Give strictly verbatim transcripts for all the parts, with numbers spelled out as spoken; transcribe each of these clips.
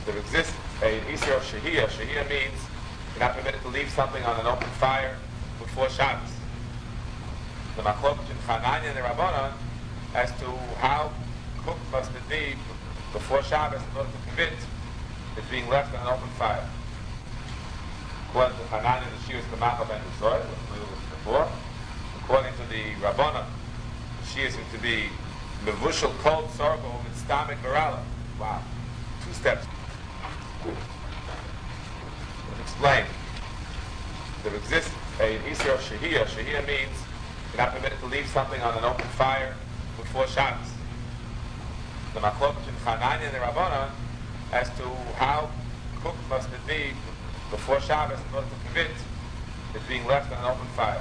there exists a Isra of Shahiyah. Shahiyah means you're not permitted to leave something on an open fire before Shabbos. The Machlok in Chananya and the Rabbanon as to how cooked must it be before Shabbos in order to prevent it being left on an open fire. According to Chananya, the Shir is Kamacha ben Uzoy, before. According to the Rabbanon, the Shir is to be Mevushal cold sorgo with stomach varala. Wow. Two steps. Let's explain. There exists a Isra of Shahiyah. Shahiyah means you're not permitted to leave something on an open fire before Shabbos. The Machlok in Chananya and the Rabbanon as to how cooked must it be before Shabbos in order to prevent it being left on an open fire.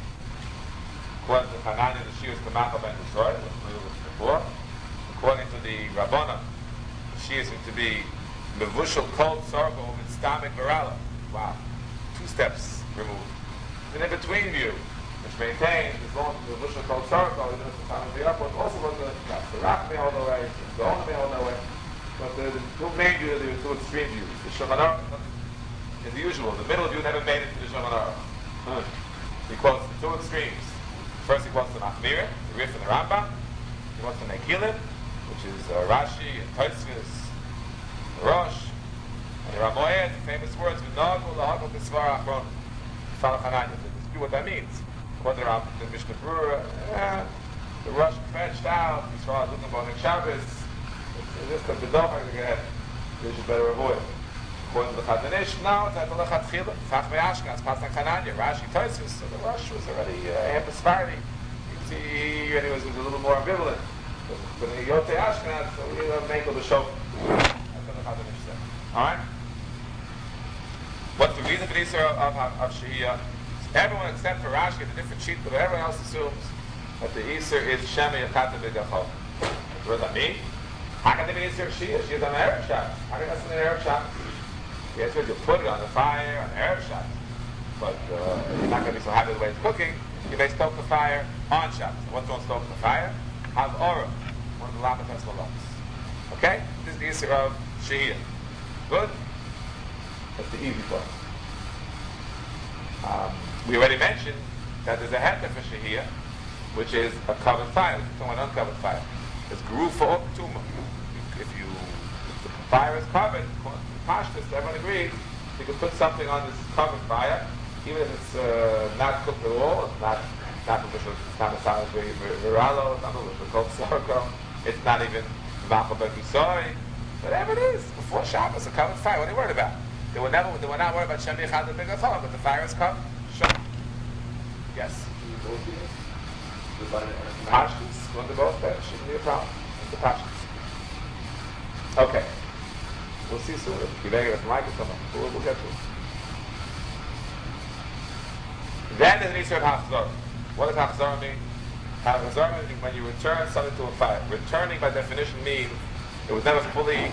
According to Chananya, the Shir is Kamacha ben Uzoy, before. According to the Rabbanon, the Shir is to be Mevushal cold sorgo with stomach varala. Wow. Two steps removed. An in-between view, which maintains as long as the Mevushal cold sorgo, even if the stomach is up, also goes to the Rachmi all the way, the Onami all the way. But the, the two main views, there are two extreme views. The Shulchan Aruch is the usual. The middle view never made it to the Shulchan Aruch. Hmm. He quotes the two extremes. First he quotes the Machmira, the Rif and the Rambam. He quotes the Nekilim, which is uh, Rashi and Tosfos, Rosh, and the Ramoyed, the famous words, V'nagul lahagul b'svar achron. Follow Chananya. To dispute what that means. According to the Mishnah Berurah, eh, the Rosh fetched out, Yisrael looking about next Shabbos. It's just a bedocher again. You should better avoid. According to the Chazon Ish, now it's at the Lechat Chila, Chachmei Ashkenaz, Pasuk Chananya, Rashi Tosfos. So the Rosh was already half a Sephardi. You can see he already was, was a little more ambivalent. But in the Yotei Ashkenaz, so we have make of the show. That's what the Chazon Ish said. Alright? What's the reason for the Isra of, of, of Shahiyah? Everyone except for Rashi has a different sheet, but everyone else assumes that the Isra is Shemi Yachata B'Gachol. What does that mean? How can there be Isra of Shahiyah? She is on the Erev Shabbos. How can that's an Erev Shabbos? Yes, you put it on the fire, on the Erev Shabbos. But uh, you're not going to be so happy with the way it's cooking. You may stoke the fire on Shabbos. What's on stoke the fire? Have Ora, one of the Lamatas Malachs. Okay? This is the Isra of Shahiyah. Good? That's the easy part. Um, we already mentioned that there's a heter for Shahiyah, which is a covered fire. We're talking about uncovered fire. It's Gerufa or Tumah. If you, if the fire is covered, Pashtus, everyone agrees, you can put something on this covered fire, even if it's uh, not cooked at all. It's not not it's not a salad viralo, it's not a cold sorghum, it's not even Machal ben Uzoy. Whatever it is, before Shabbos, a covered fire. What are you worried about? They were never they were not worried about Shem Yechad B'Gachol, but the fire is covered. Sure. Yes. Pashtus, one of both, that shouldn't be a problem. It's the Pashtus. Okay. We'll see soon. If the mic is coming, we'll, we'll get to it. Then there's an Isra of Hachzor. What does Hachzor mean? Hachzor means when you return something to a fire. Returning, by definition, means it was never fully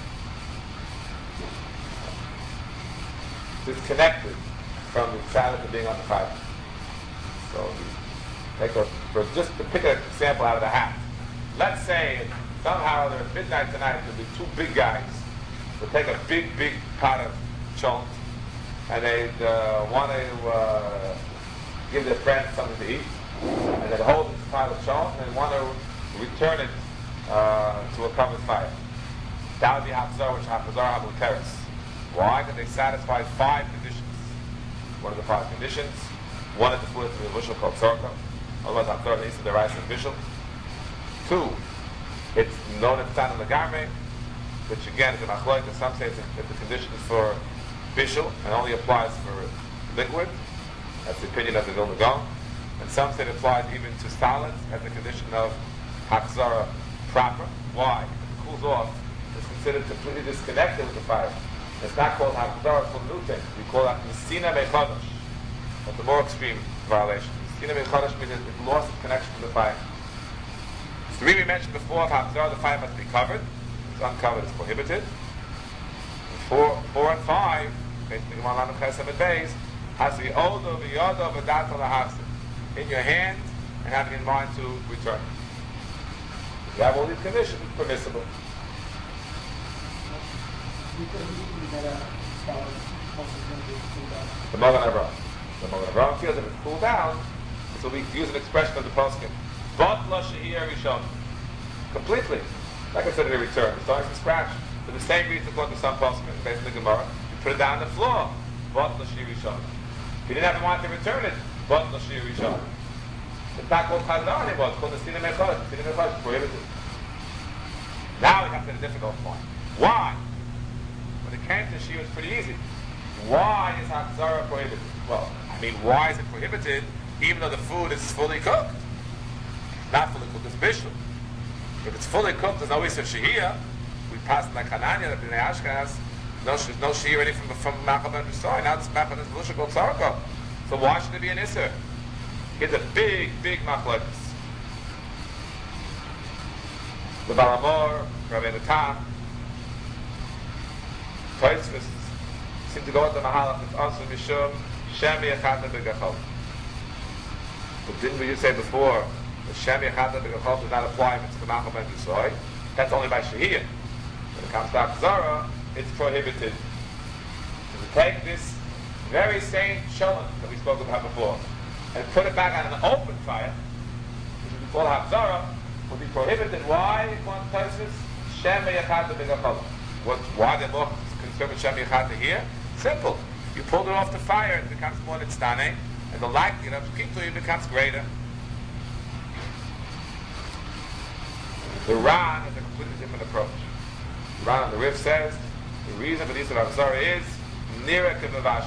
disconnected from the status of being on the fire. So, take a, for just to pick an example out of the hat. Let's say somehow there at midnight tonight there'll be two big guys. They'll take a big, big pot of chont, and they'd uh, want to uh, give their friends something to eat, and they'd hold this pot of chont, and they want to return it uh, to a covered fire. That would be Hachzor, which Hachzor Abu Teres. Why? Because they satisfy five conditions. What are the five conditions? One is the fluid to the bushel called sorka. Otherwise, Hachzor needs to the rice and bishul. Two, it's known as Tan the Garme, which again is a machloek, in some states it's the condition for bishul and only applies for liquid. That's the opinion of the Vilna Gaon. And some say it applies even to solids as a condition of Hachzara proper. Why? If it cools off, it's considered completely disconnected with the fire. It's not called Hachzara, it's called new thing. We call that Messina Mechodosh. That's the more extreme violation. Messina Mechodosh means it lost its connection to the fire. So we mentioned before, of Hachzara, the fire must be covered. It's uncovered, it's prohibited. Four, four and five, basically one lamb chesed and beis, has to be older, v'yoda, v'data lahafsid, in your hand and having in mind to return. If you have all these conditions, it's permissible. The Mogen Avraham. The Mogen Avraham feels if it's cooled down, so we use an expression of the poskim. Batla shehiyah rishon. Completely. Not considered a return. It's starting from scratch. For the same reason according to some poskim, based on the Gemara, you put it down on the floor. Batla shehiyah rishon. If you didn't have a want to return it, Batla shehiyah rishon. It's not called Chazar anymore. It's called the Sina Mechad. Sina Mechad is prohibited. Now we come to the difficult point. Why? When it came to Shia, it's pretty easy. Why is Hachzara prohibited? Well, I mean, why is it prohibited even though the food is fully cooked? Not fully cooked, it's bishul. If it's fully cooked, there's no Isser Shehiyah. We passed like Hananya, the Bnei Ashkenaz. No, there's no Shehiyah already from, from Machal ben B'soi. Now it's Machal ben B'soi called Tzarko. So why should there be an Isser? Here's a big, big machlokes. The Balamor, Rabbi Natan, Tosfos seem to go at the Mahalach. It's also Mishum Shem Yechad Begachol. But didn't we just say before that Shem Yechad Begachol does not apply if it's the Machal ben B'soi? That's only by Shehiyah. When it comes to Achzara, it's prohibited. So we take this very same shalom that we spoke about before and put it back on an open fire, which we call Hachzara, will be prohibited. Why? One places, Shem Yechad Begachol. Why they're more concerned with Shem Yechad here? Simple. You pulled it off the fire, it becomes more nitztane, and the likelihood of Kitul becomes greater. The Ran is a completely different approach. The Ran on the Rif says the reason for the Yisur Hachzara is Nira Kemavash.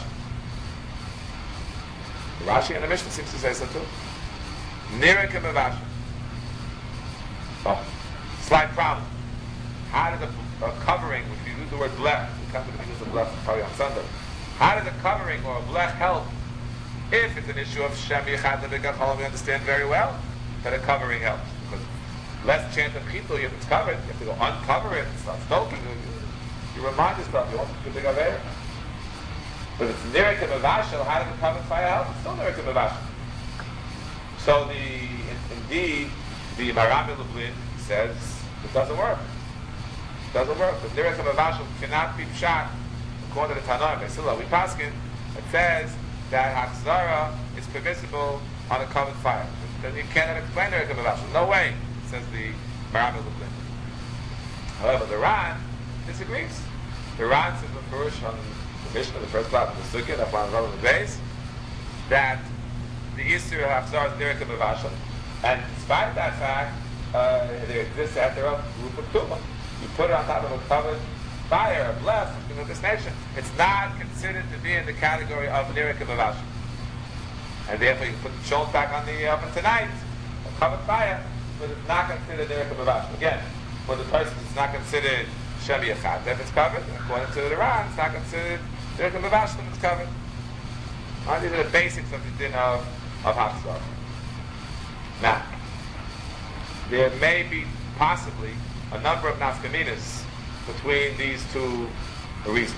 The Rashi and the Mishnah seems to say so too. Nira Kemavash. Oh, slight problem. How does a, a covering, if you use the word blech, we come to the use of blech probably on Sunday. How does a covering or a blech help if it's an issue of Shem Yechad Begachol? We understand very well that a covering helps. Because less chance of chitul if it's covered. You have to go uncover it and start smoking. You, you remind yourself, you want to big aver. But it's Nira Kemavashel, how does the covered fire help? It's still Nira Kemavashel. So the, in, indeed, the Marami Lublin says it doesn't work. It doesn't work. The Nira Kemavashel cannot be pshat. According to the Tanoim, Basila, we paskin, it says that Hachzara is permissible on a covered fire. Then you cannot explain the Kemavashel. No way, says the Marami Lublin. However, the Ran disagrees. The Ran says the Furush on the Mishnah, the first part of the Sukkah, that's one of the base, that the Yisur of Hachzara is Nira Kemavashel. And despite that fact, uh, there exists at their own group of Tuma. You put it on top of a covered fire, a bless, of this nation. It's not considered to be in the category of Nira Kemavashel. And therefore you can put the shoals back on the oven tonight, a covered fire, but it's not considered Nira Kemavashel. Again, for the person it's not considered Shem Yechad. If it's covered, according to the Ran, it's not considered Nira Kemavashel if it's covered. Right? These are the basics of the din of, of Hachzara. Now, there may be possibly a number of nafkaminas between these two reasons.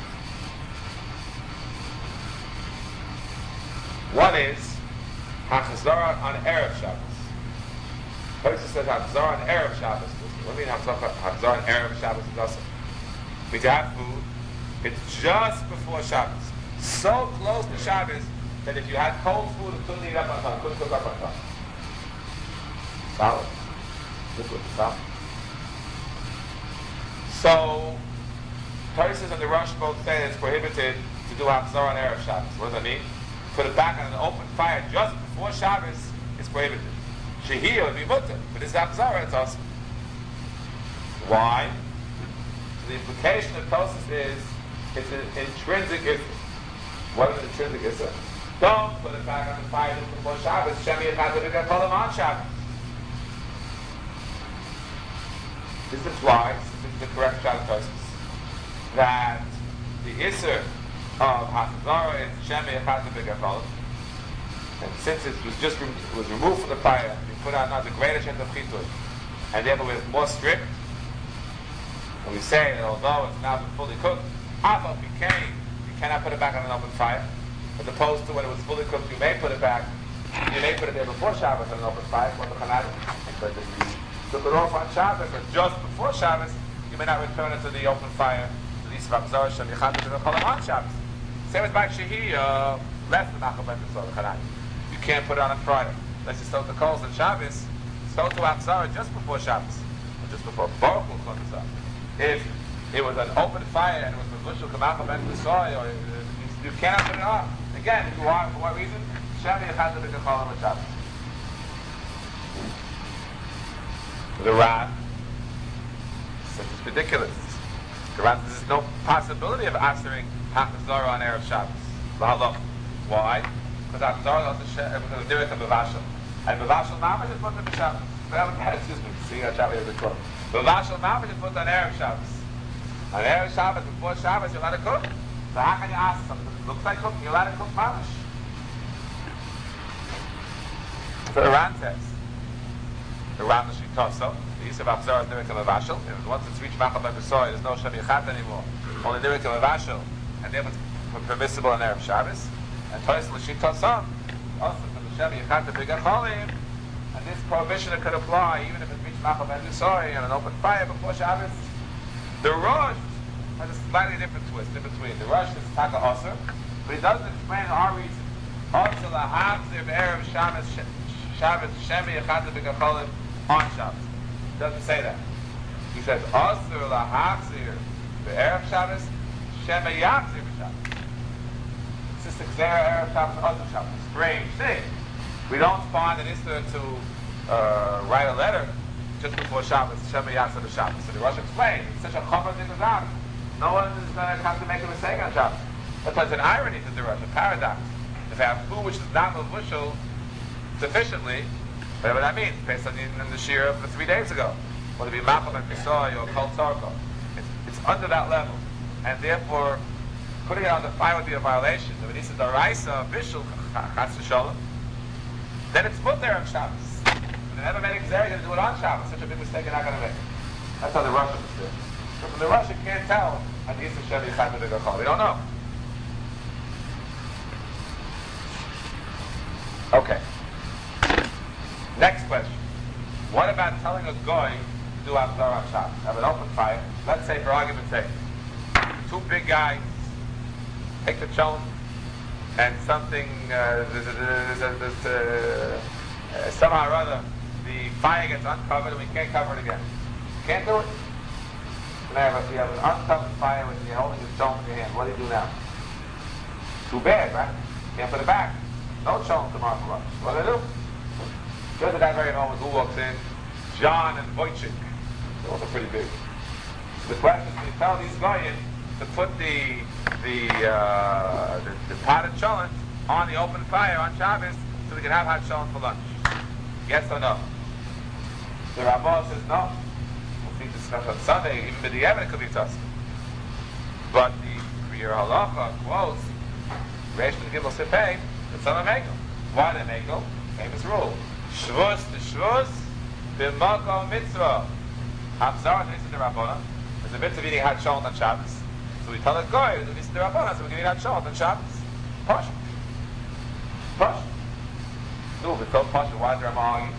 One is Hachzara on Erev Shabbos. Person says Hachzara on Erev Shabbos. What do you mean Hachzara on Erev Shabbos is also? Means you have food, it's just before Shabbos. So close to Shabbos that if you had cold food, it couldn't eat up on time, couldn't cook up on time. Solid. Liquid, solid. So, Tosfos and the Rosh both say that it's prohibited to do Hachzara on Erev Shabbos. What does that mean? Put it back on an open fire just before Shabbos is prohibited. Shehiyah would be mutter, but this Hachzara, it's awesome. Why? So the implication of Tosfos is it's an intrinsic issue. What is an intrinsic issue? Don't put it back on the fire just before Shabbos. Shem Yechad Begachol on Shabbos. This implies, this is the correct shot of Tosfos, that the Isser of Hachzara is Shem Yechad Begachol, and since it was just rem- was removed from the fire, you put out now the greater chance of Chitul, and therefore we're more strict, and we say that although it's now been fully cooked, Afal became, you cannot put it back on an open fire, as opposed to when it was fully cooked, you may put it back, you may put it there before Shabbos on an open fire, but if you took it off on Shabbos, or just before Shabbos, you may not return it to the open fire the Yisrael Abzar Shem Yechad to the Cholam on Shabbos. Same as by Shehiyah, less than Machal Ben B'Sor, Chanai. You can't put it on a Friday. Let's just stoke the coals on Shabbos, stoke to Abzar just before Shabbos, or just before Baruch Hu Chol. If it was an open fire and it was Mevushal Kamachal Ben B'Sor, or you cannot put it on. Again, if you are, for what reason? Shem Yechad to the Cholam on Shabbos. The Rav says it's ridiculous. The Rav says there's no possibility of answering Hafizara on Erev Shabbos. Why? Because Hafizara is because of Nirich and Bavashal. And Bavashal Mamash is put on Shabbos. Excuse me, see how Shabbos is called. Bavashal Mamash is put on Erev Shabbos. On Erev Shabbos, before Shabbos, you're allowed to cook. So how can you ask something that looks like cooking? You're allowed to cook Mamash. So the Ran says, the Ram Shitoso, the Yisrael Abzar is Nirich and Bavashal. Once it's reached Machal Ben B'Sor, there's no Shem Yechat anymore. Only Nirich and Bavashal. And therefore it's permissible on Erev Shabbos. And Toys L'Shitoso, also for the Shem Yechat to B'Gach Cholim. And this prohibition could apply even if it's reached Machal Ben B'Sor and an open fire before Shabbos. The Rosh has a slightly different twist in between. The Rosh is Taka Osir, but he doesn't explain our reason. Also, the Hamzir Erev Shabbos, Shabbos, Shem Yechat to B'Gach Cholim on Shabbos. He doesn't say that. He says, Osir lahachzir be'erev Shabbos, Shem yachzir b'Shabbos. It's just Xera Erev Shabbos, Osir Shabbos. Strange thing. We don't find an Isser to uh, write a letter just before Shabbos, Shem yachzir b'Shabbos. So the Rosh explains, it's such a chover thing as that. No one is going to come to make a mistake on Shabbos. That's why it's an irony to the Rosh, a paradox. If you have food which is not mevushal sufficiently, whatever that means, based on the, in the shear of the three days ago, whether it be Machal Ben B'Sor or Kol Tzorko, it's, it's under that level, and therefore putting it on the fire would be a violation. If it is a daraisa, vishul, chas v'sholem, then it's put there on Shabbos. But they never made a gzera to do it on Shabbos. Such a big mistake you're not going to make. That's how the Rosh understood. So from the Rosh, you can't tell on the Yisrael Shem Yechat to B'Gach Cholim. We don't know. Okay. Next question. What about telling a goy to do Abzar on Shabbos? Have an open fire. Let's say, for argument's sake, two big guys take the cholent and something, uh, there's, there's, there's, there's, uh, uh, somehow or other, the fire gets uncovered and we can't cover it again. Can't do it? Now, if you have an uncovered fire when you're holding your cholent in your hand, what do you do now? Too bad, right? Can't put it back. No cholent tomorrow for us. What do I do? Just at that very moment, who walks in? John and Wojcik. They're also pretty big. So the question is, we tell these guys to put the the, uh, the the potted cholent on the open fire on Shabbos so we can have hot cholent for lunch. Yes or no? The Ramah says no. We'll see discuss on Sunday. Even the evidence could be tough. But the Kriya Halacha quotes Reish and Gimel Sepei that some are Mekel. Why they Mekel? Famous rule. Shvus to Shvus, b'makom mitzvah. Hamzar is the Rabbana. There's a mitzvah of eating hot cholent on Shabbos. So we tell the guy, it's the Rabbana, so we can eat hot cholent on Shabbos. Posh. Posh. No, but so posh, why is there a arguing?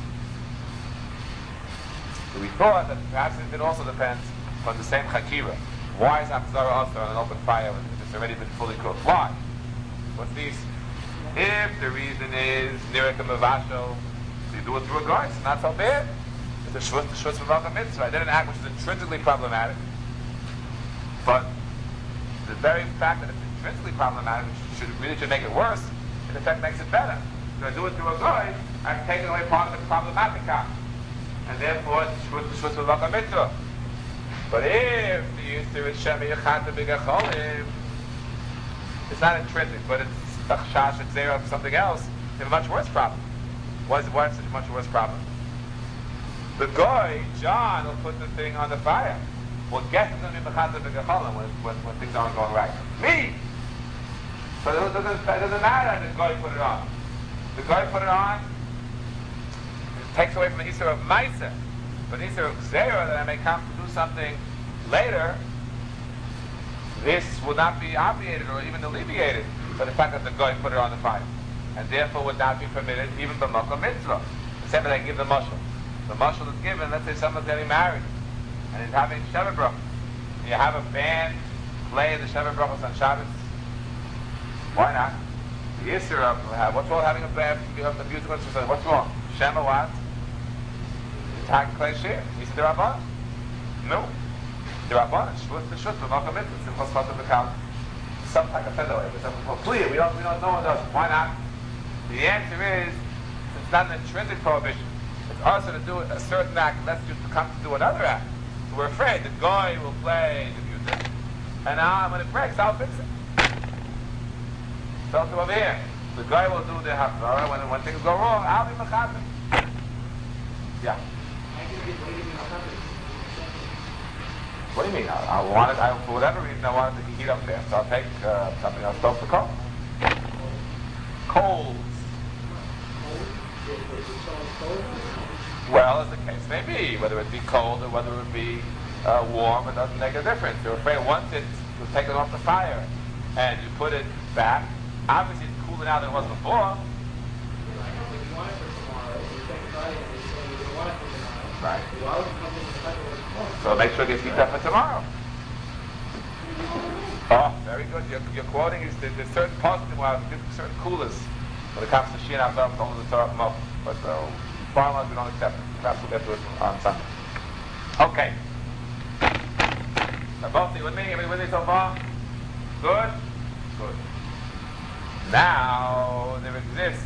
So we thought that perhaps it also depends on the same Chakira. Why is Hamzar also on an open fire when it's already been fully cooked? Why? What's the issue? If the reason is Nirich and Mavashal, you do it through a guy, it's not so bad. It's a shvus, shvus v'malka mitzvah. I did an act which is intrinsically problematic, but the very fact that it's intrinsically problematic should really should make it worse, in effect makes it better. So I do it through a guy, I'm taking away part of the problematic act, and therefore it's shvus, shvus v'malka mitzvah. But if the Yisrael is Shem Yechat to B'Gach Cholim, it's not intrinsic, but it's a chash, it's there of something else, you have a much worse problem. Why is it such a much worse problem? The guy, John, will put the thing on the fire. Well, guess it's going to be Mechat to B'Gach Cholim when, when, when things aren't going right. Me! So it doesn't, it doesn't matter that the guy put it on. The guy put it on, it takes away from the Isser of Maisa. But the Isser of Gzera, that I may come to do something later, this will not be obviated or even alleviated by the fact that the guy put it on the fire. And therefore would not be permitted even b'makom mitzvah. The same as I give the mashal. The mashal is given, let's say someone's getting married and he's having Sheva Bracha. You have a band play the Sheva Brachos on Shabbos? Why not? The Yisr of uh, what's wrong having a bad of the musical instrument? What's wrong? Shema what? Tak Klei Shir. He said the Rabban. No. The Rabban. Shvus the Shvus. The Malcham Mitzvah. Simchos Chosam B'Kal. Some type of feather way. Well, clear. We don't. We don't know what does. Why not? The answer is it's not an intrinsic prohibition. It's also to do a certain act. Let's just come to do another act. So we're afraid the guy will play the music, and now when it breaks, I'll fix it. So to over here, the guy will do the haftarah. When when things go wrong, I'll be mechaber. Yeah. What do you mean? I, I wanted, I, for whatever reason, I wanted to heat up there. So I'll take uh, something else, stove for coal. Coals. Well, as the case may be, whether it be cold or whether it be uh, warm, it doesn't make a difference. You're afraid once it's taken off the fire and you put it back, obviously it's cooler now than it was before. Right. So make sure it gets heated up for tomorrow. Oh, very good. You're, you're quoting is there's certain positive ones, certain coolers when it comes to Shia and Avdam, only the Torah Mo. But uh, farmers we don't accept it. Perhaps we'll get to it on Sunday. Okay. Now both of you with me? Everybody with me so far? Good? Good. Now there exists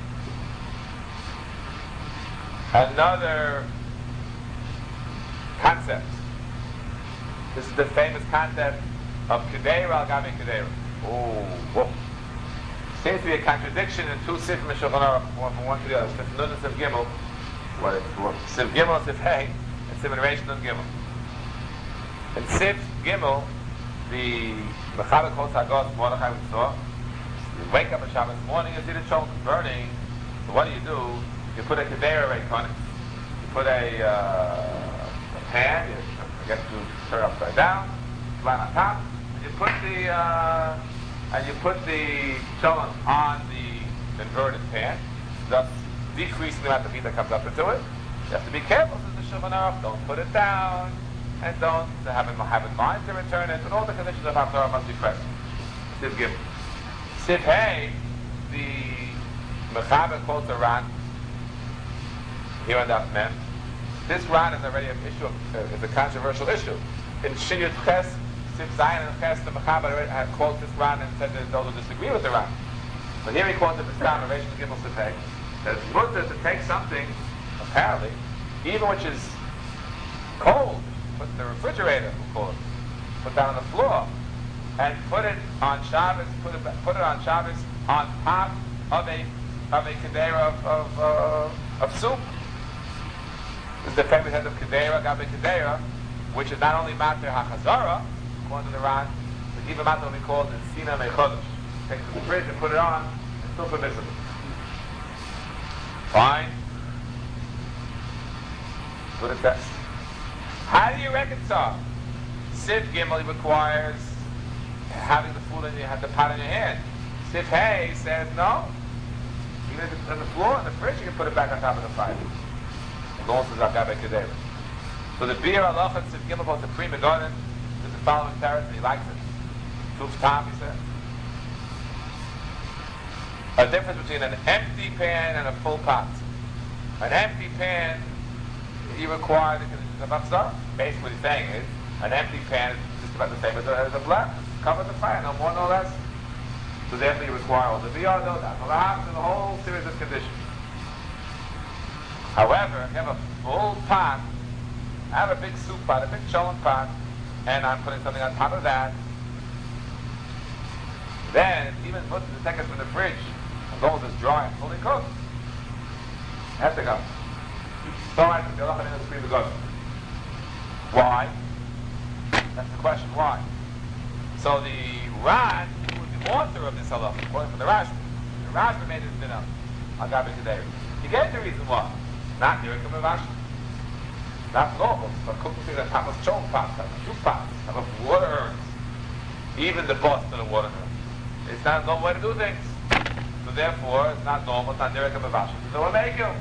another concept. This is the famous concept of Kedeira al Gabi Kedeira. Oh, whoa. Seems to be a contradiction in two Sifim in Shulchan Aruch, one from one to the other. Sif Nun and Sif Gimel. What is it? Sif Gimel, Sif Hey, and Sif Resh Nun Gimel. In Sif Gimel, the Mechaber Kol Sagos, Mordechai we saw, you wake up on Shabbos morning, you see the chalk burning. So what do you do? You put a Kedeira rake on it. You put a, uh, a pan, you get to turn it upside down, flat on top, and you put the uh, and you put the cholent on the inverted pan, thus decreasing the amount of heat that comes up into it. You have to be careful, says the Shulchan Aruch. Don't put it down, and don't have in, have in mind to return it, and all the conditions of Haftarah must be present. Sif Gimel. Sif Hey, the Mechaber quotes a Ran here on that man. This Ran is already an issue, uh, is a controversial issue. In Shinyut Ches, Sif Zayin and Ches, the Mechaber had quoted this Ran and said that those who disagree with the Ran. But here he quotes the Bistam, a Reish Gimel Sif Hey, that it's mutter to take something, apparently, even which is cold, put in the refrigerator, we'll call it, put that on the floor, and put it on Shabbos, put it, put it on Shabbos on top of a of a Kedeira of, of, uh, of soup. This is the famous head of Kedeira, Gabi Kedeira, which is not only Mater HaChazara, according to the Ran, but even Mater what we call the Sina Mechodesh. Take it to the fridge and put it on, it's still permissible. Fine. What it says. How do you reconcile? Sif Gimel requires having the food in your have the pot in your hand. Sif Hey says no. Even if it's on the floor in the fridge, you can put it back on top of the fire. As long as it's Agabe Kedeira. So the beer halacha Sif Gimel goes to Pri Megadim is the following teretz, and he likes it. Tuf Tam, he says. A difference between an empty pan and a full pot. An empty pan, you require the conditions of Haftarah. Basically what he's saying is, an empty pan is just about the same as a, as a black. Cover the fire, no more, no less. So therefore you require all the biyah, no that. The whole series of conditions. However, if you have a full pot, I have a big soup pot, a big cholent pot, and I'm putting something on top of that, then it's even put the take it from the fridge, as long as it's dry and fully cooked. It has to go. So I think the halacha is pretty good. Why? That's the question. Why? So the Ran, who was the author of this halacha, according to the Rashba, the Rashba made it dinner on Gabi Kedeira. He gave the reason why. Not Yerek of Mavash. Not normal, but cooking things on top of chon pots, top of soup pots, top of water urns. Even the Boston of water urns. It's not a normal way to do things. So therefore, it's not normal, it's not Yerek of Mavash. So we'll make you.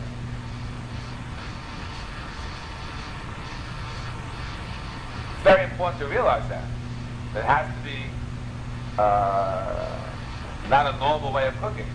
It's very important to realize that. It has to be uh, not a normal way of cooking.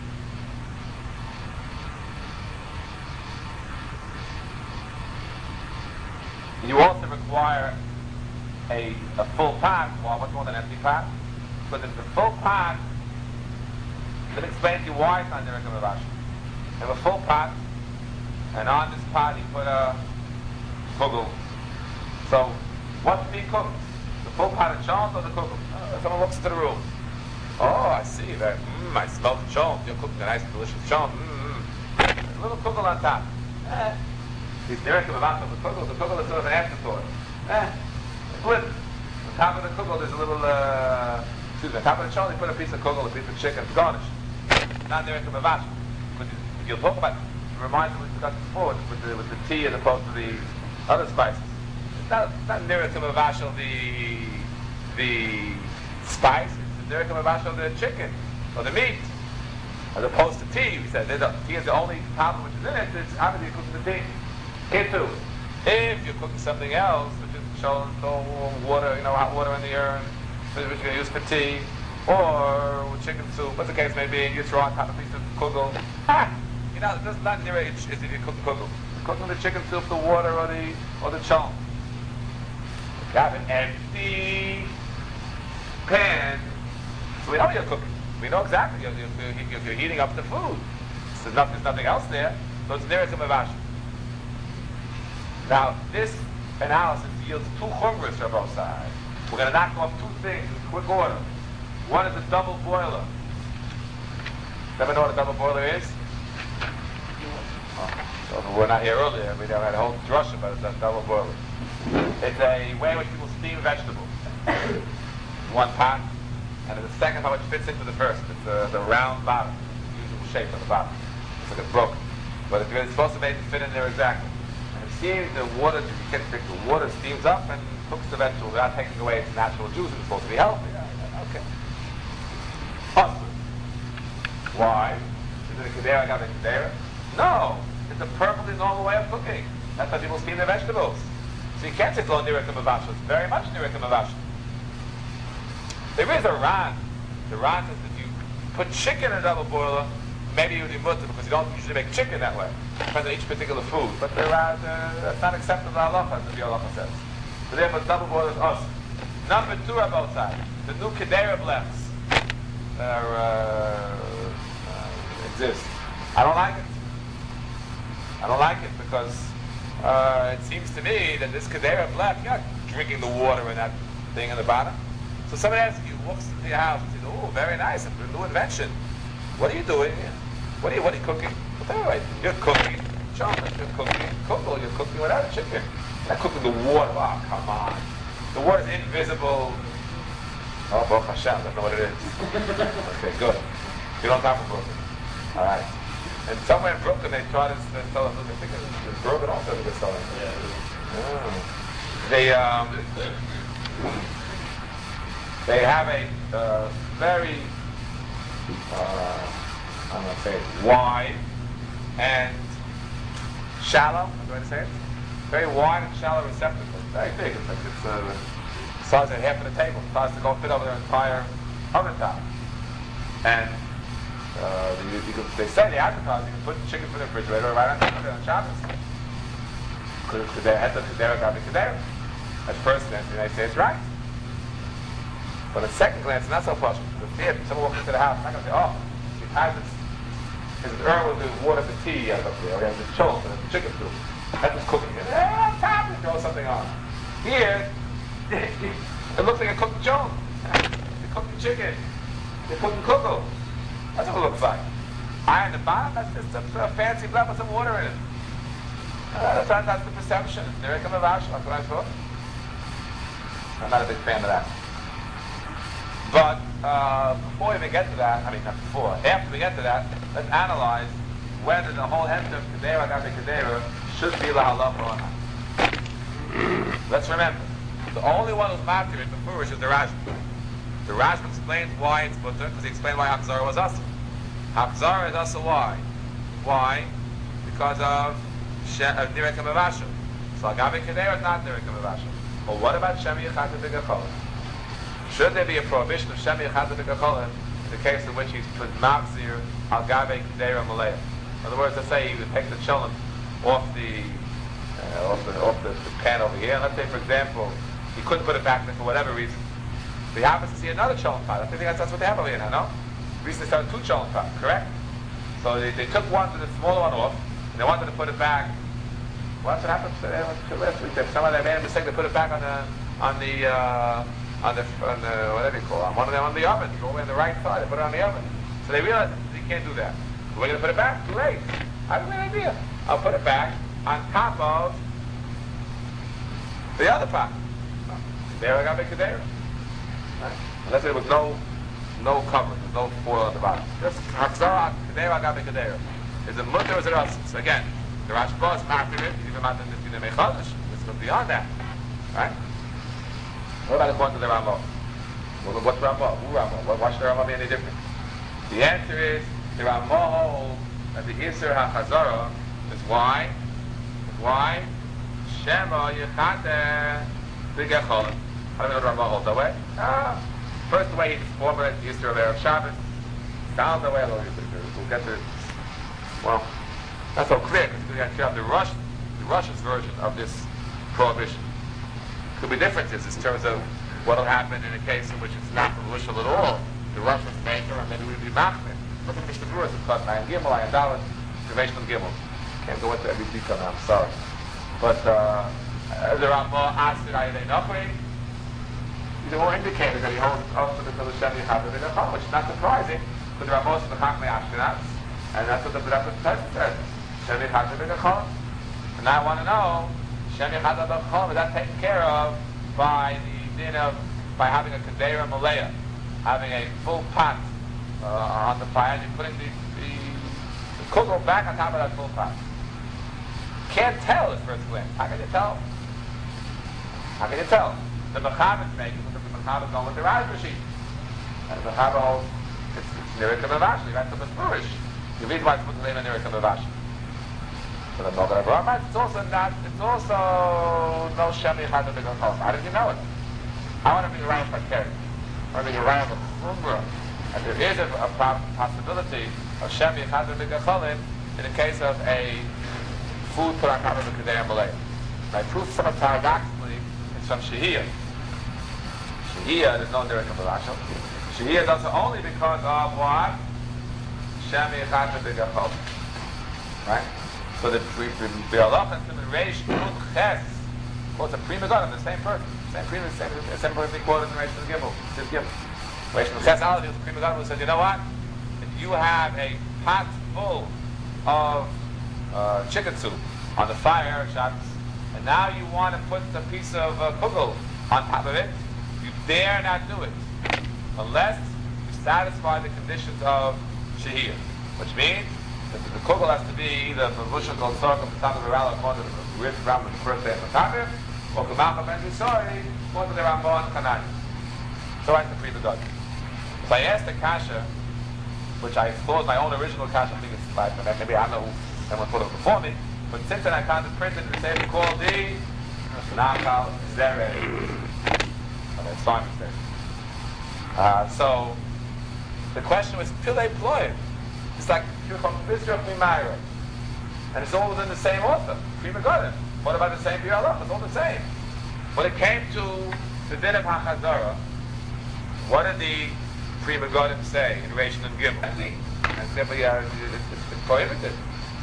You also require a, a full pot, well, what's more than an empty pot? But if the full pot, let me explain to you why it's not Nirek Mavash. You have a full pot, and on this pot you put a kugel. So, what's being cooked? The full pot of cholent or the kugel? Uh, someone looks into the room. Oh, I see that. Mmm, I smell the cholent. You're cooking a nice, delicious cholent. Mmm. A little kugel on top. Eh. He's Nirek Mavash of the kugel. The kugel is sort of an afterthought. Eh. Flip. On top of the kugel there's a little, uh, excuse me, on top of the cholent you put a piece of kugel, a piece of chicken, it's garnished. Not Nirek Mavash. But if you'll talk about, it reminds me we discussed before with the, with the tea as opposed to the other spices. It's not, not Nirek Mavash of the, the spice, it's Nirek Mavash of the chicken, or the meat. As opposed to tea, we said, the, tea is the only compound which is in it, it's obviously you're cooking the tea. Here too. If you're cooking something else, which is cholent or water, you know, hot water in the urn, which you're going to use for tea, or chicken soup, what the case may be, you throw on top a piece of kugel. Ah! You know, that's not near it if you cook kugel. Cooking the chicken soup, the water, or the or the cholent. You have an empty pan, so we know you're cooking. We know exactly you're, you're, you're, you're heating up the food. So there's, not, there's nothing else there, so it's Nirek Mavash. Now, this analysis yields two chumras for both sides. We're going to knock off two things in quick order. One is a double boiler. Ever know what a double boiler is? Oh, so we were not here earlier. We had a whole drush about it, a double boiler. It's a way in which people steam vegetables. One pot, and there's a second pot which fits into the first. It's the, the round bottom, the usual shape of the bottom. It's like it's broken. But it's supposed to make it fit in there exactly. Steam, the water, you can't pick the water, steams up and cooks the vegetable without taking away its natural juice. It's supposed to be healthy. Okay. Awesome. Why? Is it a kedera agave kedera? No. It's a perfectly normal way of cooking. That's how people steam their vegetables. So you can't say it's all Nirek Mavash. It's very much Nirek Mavash. There is a ran. The ran says if you put chicken in a double boiler, maybe you would be mutter because you don't usually make chicken that way. Depends on each particular food. But there are, uh, that's not acceptable halacha, as the halacha says. So therefore, double boilers us. Number two are both sides. The new kedera blefs are, uh, uh, exist. I don't like it. I don't like it because uh, it seems to me that this kedera blef, you're not drinking the water in that thing in the bottom. So somebody asks you, walks into your house and says, oh, very nice, it's a new invention. What are you doing here? What are you, what are you cooking? Well, anyway, you're cooking chocolate, you're cooking kugel, you're cooking without a chicken. You're not cooking the water. Oh, come on. The water is invisible. Oh, Baruch Hashem, I don't know what it is. Okay, good. You don't talk about Brooklyn. All right. And somewhere in Brooklyn, they try to sell us, I think it's Brooklyn also they're selling. Yeah. Oh. They, um, they have a uh, very Uh, I'm going to say it, wide and shallow, I'm going to say it. Very wide and shallow receptacle. Very big. It's like it's uh, the size of half of the table. It tries to go fit over their entire oven top. And uh, you, you can, they say, they advertise, you can put chicken in the refrigerator right on top of it on Shabbos. Could they have the kedera agave kedera? At first glance, they say it's right. But at second glance, it's not so possible. If someone walks into the house, I'm not going to say, oh, he has this, his urn with the water for tea out up there, or he has the cholent and the chicken soup. That's what's cooking. And eh, top, throw something on. Here, it looks like a cooked cholent. They're cooking chicken. They're cooking kugel. That's what it looks like. Eye on the bottom, that's just a, a fancy blend with some water in it. Uh, that's, that's the perception. Nirek Mavash, that's what I thought. I'm not a big fan of that. But uh, before we even get to that, I mean not before, after we get to that, let's analyze whether the whole hemp of kedera agave kedera should be la halacha or not. Let's remember, the only one who's matir it before is the Rashba. The Rashba explains why it's mutter because he explained why Hafzara was asa. Hafzara is asa why? Why? Because of Nirek Mavash. So agave kedera is not Nirek Mavash. Well, what about Shem Yechad B'Gachol? Should there be a prohibition of Shemi Echad B'Kacholin in the case in which he's put Mavzir Al Gabe Kedera Malaya? In other words, let's say he would take the cholent off the uh, off the off the, the pan over here. Let's say, for example, he couldn't put it back there for whatever reason. So he happens to see another cholent pot. I think that's, that's what they have over here now, no? Recently started two cholent pots, correct? So they, they took one, the smaller one off, and they wanted to put it back. What's what happened last week? Someone they made a mistake. They put it back on the on the uh, on the on the whatever you call it, on one of them on the oven. You go away on the right side. They put it on the oven. So they realized you can't do that. We're going to put it back. Too late. I have a great idea. I'll put it back on top of the other pot. There I got to make it there. Right? Unless there was no no covering, there's no foil at the bottom. Just Hakzara Kedera I got to make it there. Is it mutter or is it us? So again. The Rashba is marking it, even matter in the Mechadish. Let's go beyond that. Right? What about according to the Ramah? Well, what's Ramah? Who Ramah? Why should the Ramah be any different? The answer is the Ramah holds that the Isser HaChazara is why? Why? Shema Yechate B'Gecholim. How do we know the Ramah holds that way? Ah, first the way he formulates the Isser of Erev Shabbos. Down the way, we'll get to it. Well, that's so clear because we actually have the Rush, the Russian version of this prohibition. Could be differences in terms of what will happen in a case in which it's not Rushal at all. The Russians maker, and maybe we'd be Machmir. Look at Mishnah Berurah, it's called Ayin Gimel, Ayin Dalet, Salvation of Gimel. Can't go into every detail now, I'm sorry. But uh, there are more Asir Ayin Nochri. These are all indicators that he holds also the Shem Yechad B'Kacholin, which is not surprising, but there are most of the Chachmei Ashkenaz, and that's what the that's what the Pesach says. Shem Yechad B'Kacholin. And now I want to know, Shem Yechad B'Kacholin, is that taken care of by the din of, by having a Kedera Malaya, having a full pot uh, on the fire, and you're putting the, the, the kugel back on top of that full pot. Can't tell at first glance. How can you tell? How can you tell? The Mechaber is making, because the Mechaber is going with the Raz machine. And the Mechaber holds, it's, it's Nirika Mavashi, that's the Mefurish. The reason why it's put the name of Nirika Mavashi. So the Mogar Avraham, it's also not, it's also no Shem Yechad B'Kacholin. How did you know it? I want to be around for Kerry. I want to be around for Umbra. And there is a, a possibility of Shem Yechad B'Kacholin in the case of a food put on top of a Kedera Malaya. My proof somewhat paradoxically is from Shehiyah. Shehiyah, there's no Nirika Mavashi. Shehiyah does it only because of what? Shem Yechad B'Kacholin. Right? So the the Allah and the Reish Nun Ches quotes a prima god, the same person, same prima, same same person quoted in Reish Nun Gimel. Says Gimel. Reish Nun Ches Al, the prima god who said, you know what? If you have a pot full of uh, chicken soup on the fire, Shabbos, and now you want to put a piece of uh, kugel on top of it, you dare not do it unless you satisfy the conditions of Shehiyah, which means that the kugel has to be either from Mushal Kol Tzork of the Tana Virala according to the Ritz Ram the first day of the Tana, or Kamacha Ben Yisori according to the Ramban Kanani. So that's the prima god. So I asked the Kasha, which I thought my own original Kasha, I think it's like, maybe I don't know who someone put it before me, but since then I found it printed and it's called the Nachal Zereh. Oh, that's fine mistake. Uh, so the question was Pilei Ployim. It's like from Bishop Mimaira. And it's all within the same author, Prima Godim. What about the same Bir Allah? It's all the same. When it came to the din of HaChazara, what did the Prima Godim say in Reish Nun Gimel? And simply, uh, it's, it's, it's prohibited.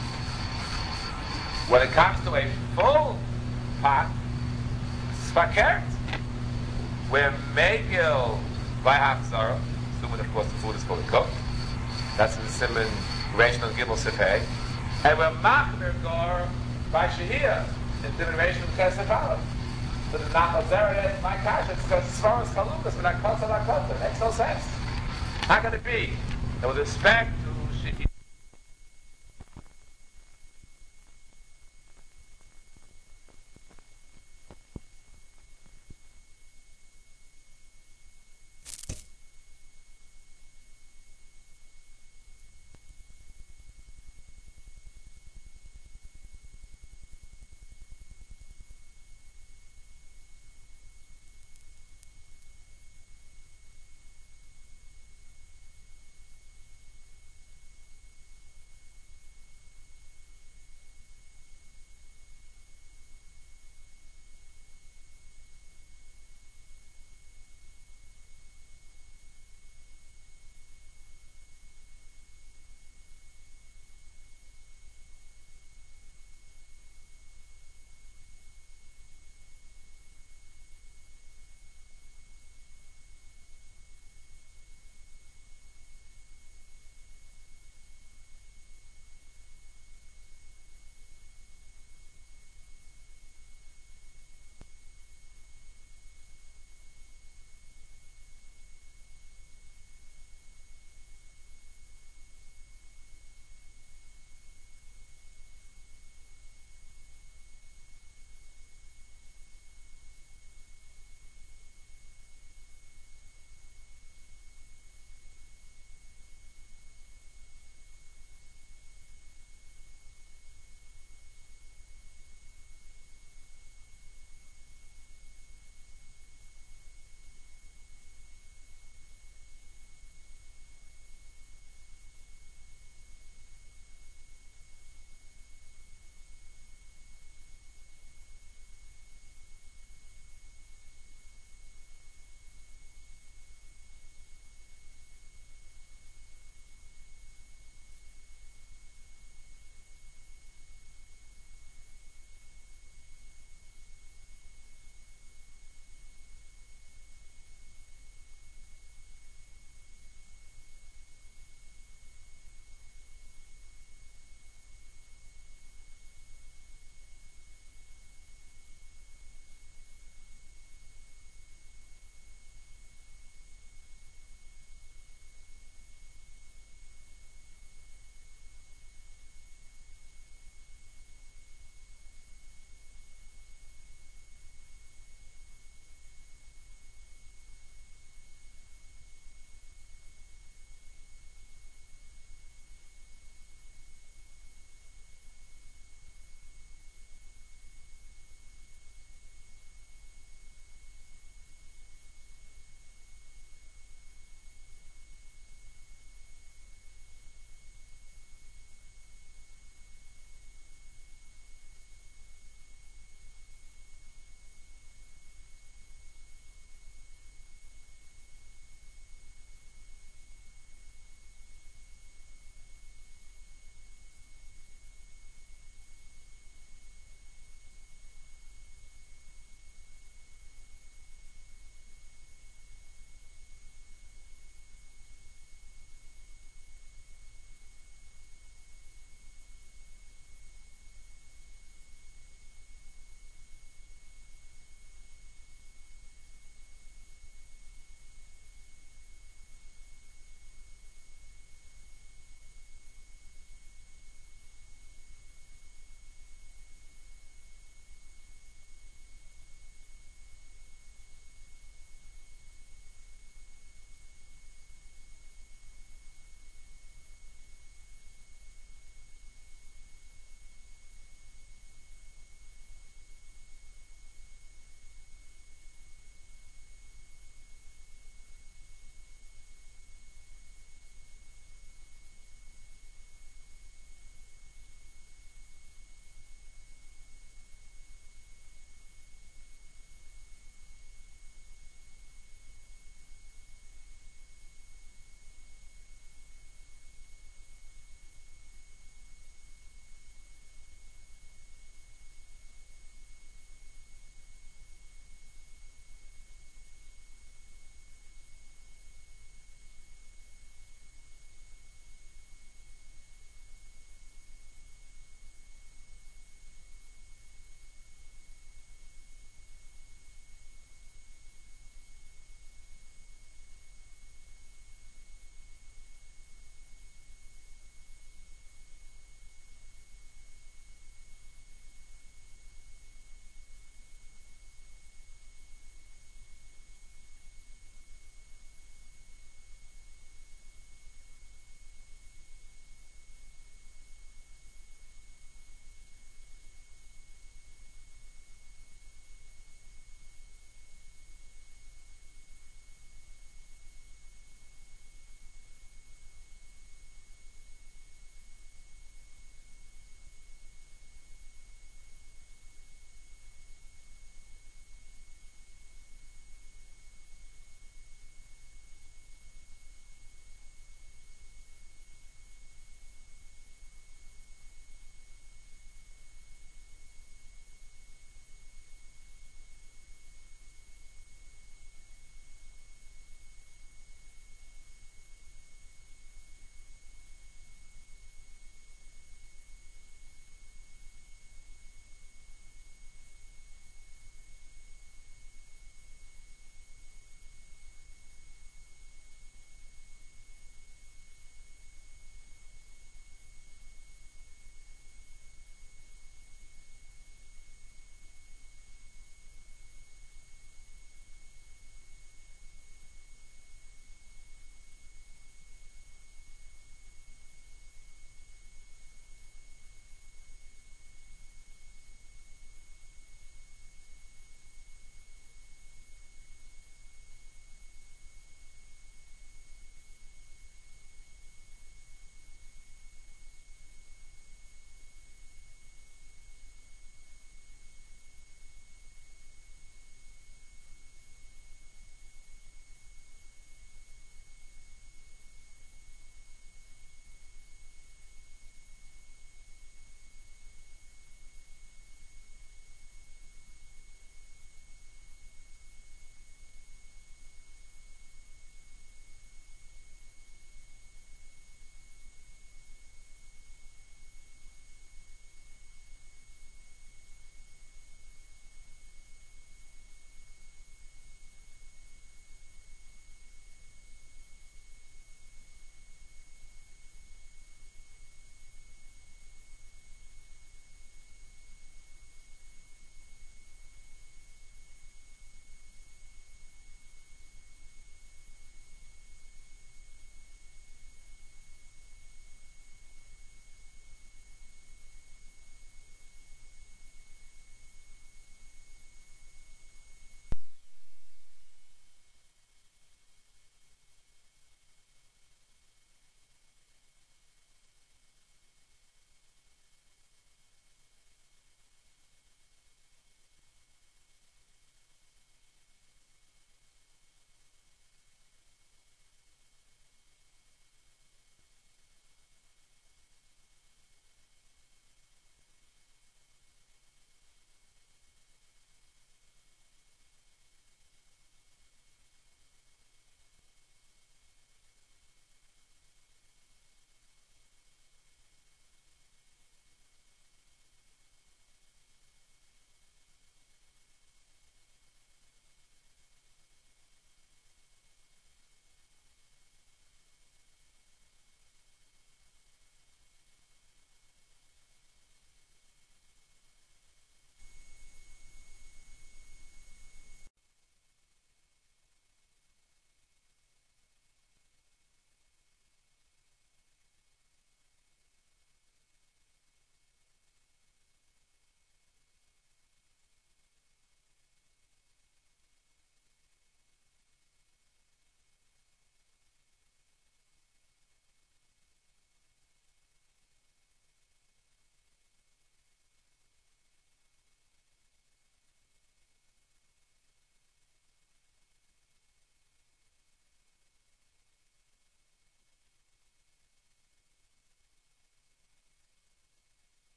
When it comes to a full pot, it's fakert. We're Megil by HaChazara, assuming of course the food is fully cooked. That's in the Simon Reish Nun Gimel Sifhei. And we're Machmir Gor by Shehiyah in Simon Reish Nun Ches Sifhei. So the Nachal Zereh is my cash. It's because as far as Chalukas, we're not Kotza, not Kotza. It makes no sense. How can it be that with respect to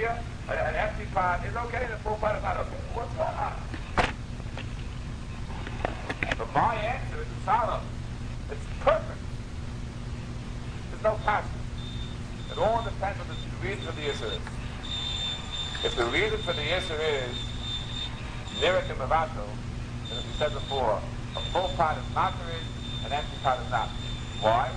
shehiyah, an, an empty pot is okay and a full pot is not okay. What's going on? But my answer is solemn. It's perfect. There's no passion. It all depends on the reason for the Yisr is. If the reason for the Yisr is Nirik and Mavato, then as we said before, a full pot is Makarid, an empty pot is not. Why?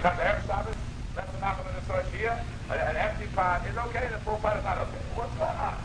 the Erev Shabbos, that's the Nachman and the Sosh here. An, an empty pot is okay, and a full pot is not okay. What's going on?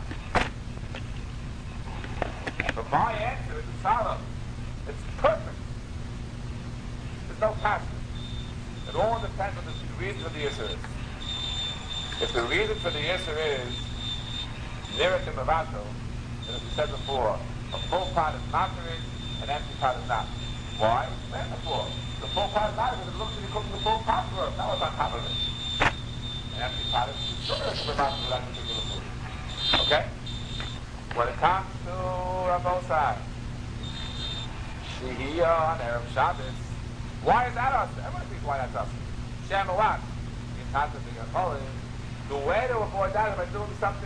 But my answer is solid. It's perfect. There's no passion. It all depends on the reason for the Yisr is. If the reason for the Yisr is Nirik and Mavato, and as we said before, a full pot is mattering, an empty pot is not. Why? Said before. The full pot is not because it looks like you're cooking the full pot for us. Now what's on top of it? An empty pot is destroyed for that particular food. Okay? When it comes to Rabosai, Shehiyah on Erev Shabbos, why is that us? Everybody thinks why that's us. Shem what? In Tata being holy. The way to avoid that is by doing something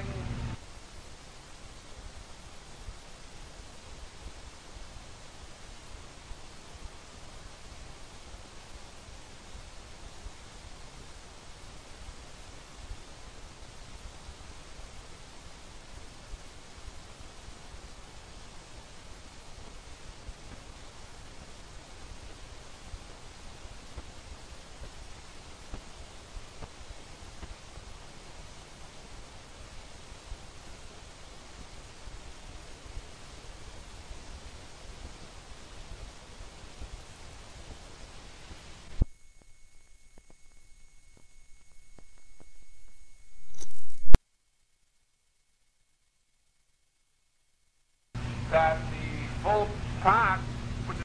that the full pot